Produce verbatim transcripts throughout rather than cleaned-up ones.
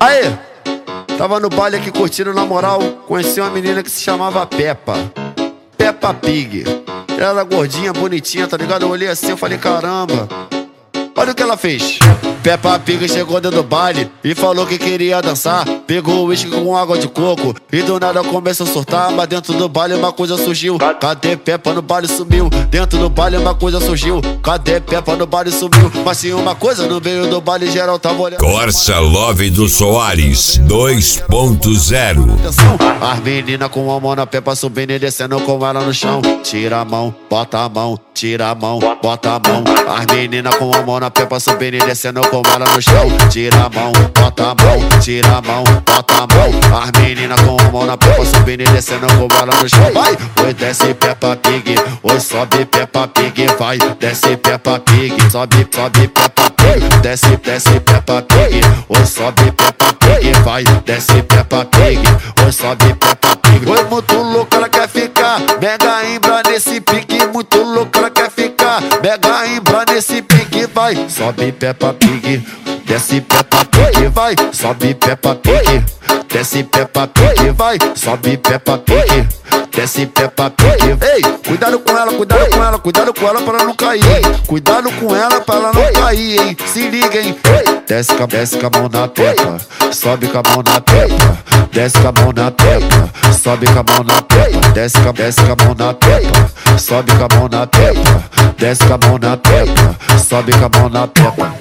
Aê! Tava no baile aqui curtindo na moral, conheci uma menina que se chamava Peppa. Peppa Pig. Ela era gordinha, bonitinha, tá ligado? Eu olhei assim, eu falei, caramba, olha o que ela fez. Peppa Pig chegou dentro do baile e falou que queria dançar. Pegou o uísque com água de coco e do nada começou a surtar. Mas dentro do baile uma coisa surgiu. Cadê Peppa? No baile sumiu. Dentro do baile uma coisa surgiu. Cadê Peppa? No baile sumiu. Mas tinha uma coisa no meio do baile, geral tava olhando. Corsa Love do Soares dois ponto zero. As meninas com a mão na Peppa subindo e descendo com ela no chão. Tira a mão, bota a mão, tira a mão, bota a mão. As meninas com a mão na Peppa subindo e descendo com ela no chão. Tira a mão, bota a mão, tira a mão, bota a mão. As meninas com a mão na Peppa subindo e descendo com ela no chão. Vai! Oi, desce Peppa Pig, oi, sobe Peppa Pig. Vai, desce Peppa Pig, sobe, sobe Peppa Pig. Desce, desce Peppa Pig, oi, sobe Peppa Pig. Vai, desce Peppa Pig, oi, sobe Peppa Pig. Oi, muito louco, ela quer ficar mega embra nesse pique. Muito louco, ela quer ficar mega embra nesse pique. Vai, sobe Peppa Pig, desce Peppa Pig. Vai, sobe Peppa Pig, desce Peppa Pig. Vai, sobe Peppa Pig, desce Peppa Pig. Ei, cuidado com ela, cuidado com ela, cuidado com ela pra ela não cair. Cuidado com ela pra ela não cair, hein. Se liga, hein. Desce com, desce com a mão na Peppa, sobe com a mão na Peppa. Desce com a mão na Peppa, sobe com a mão na Peppa. Desce com, desce com a mão na Peppa, sobe com a mão na Peppa. Desce com a mão na Peppa, sobe com a mão na Peppa.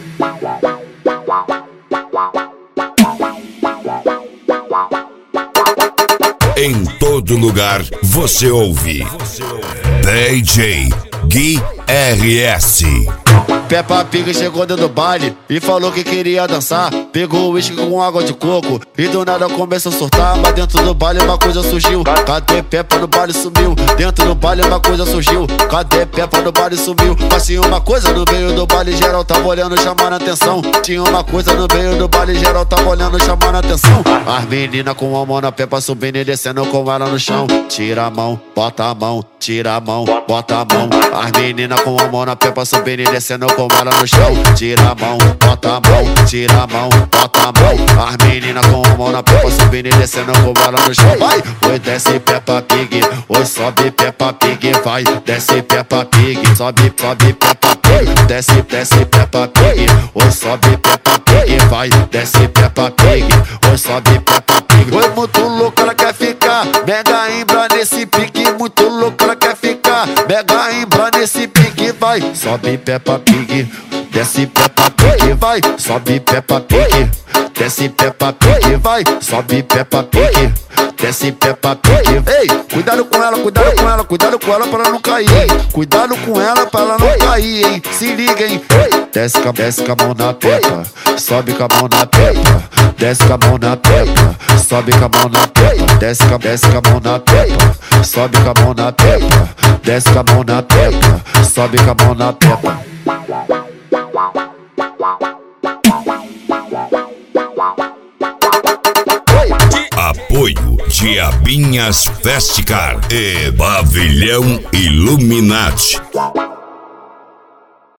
Em todo lugar você ouve D J Gui R S. Peppa Pig chegou dentro do baile e falou que queria dançar. Pegou o uísque com água de coco e do nada começou a surtar. Mas dentro do baile uma coisa surgiu. Cadê Peppa? No baile sumiu. Dentro do baile uma coisa surgiu. Cadê Peppa? No baile sumiu. Mas tinha uma coisa no meio do baile, geral tava olhando, chamando a atenção. Tinha uma coisa no meio do baile, geral tava olhando, chamando a atenção. As meninas com a mão na Peppa subindo e descendo com ela no chão. Tira a mão, bota a mão, tira a mão, bota a mão. As meninas com a mão na Peppa subindo e descendo com ela no chão. Tira a mão, bota a mão, tira a mão, bota a mão. As meninas com a mão na Peppa subindo e descendo com ela no chão. Vai! Oi, desce Peppa Pig, oi, sobe Peppa Pig. Vai, desce Peppa Pig, sobe, sobe Peppa Pig. Desce, desce Peppa Pig, oi, sobe Peppa Pig. Vai, desce Peppa Pig, oi, sobe Peppa Pig. Oi, muito louco, ela quer ficar mega embra nesse pique. Muito louco, ela quer ficar mega embra nesse pique. Vai, sobe Peppa Pig, desce Peppa Pig. Vai, sobe Peppa Pig, desce Peppa Pig. Vai, sobe Peppa Pig, desce Peppa Pig. Ei, cuidado com ela, cuidado com ela, cuidado com ela pra ela não cair. Cuidado com ela pra ela não cair, hein. Se liga, hein. Desce com, desce com a mão na Peppa, sobe com a mão na Peppa. Desce com a mão na Peppa, sobe com a mão na Peppa. Desce com, desce com a mão na Peppa, sobe com a mão na Peppa. Desce com a mão na Peppa, sobe com a mão na Peppa. Apoio Diabinhas Festicar e Pavilhão Illuminati.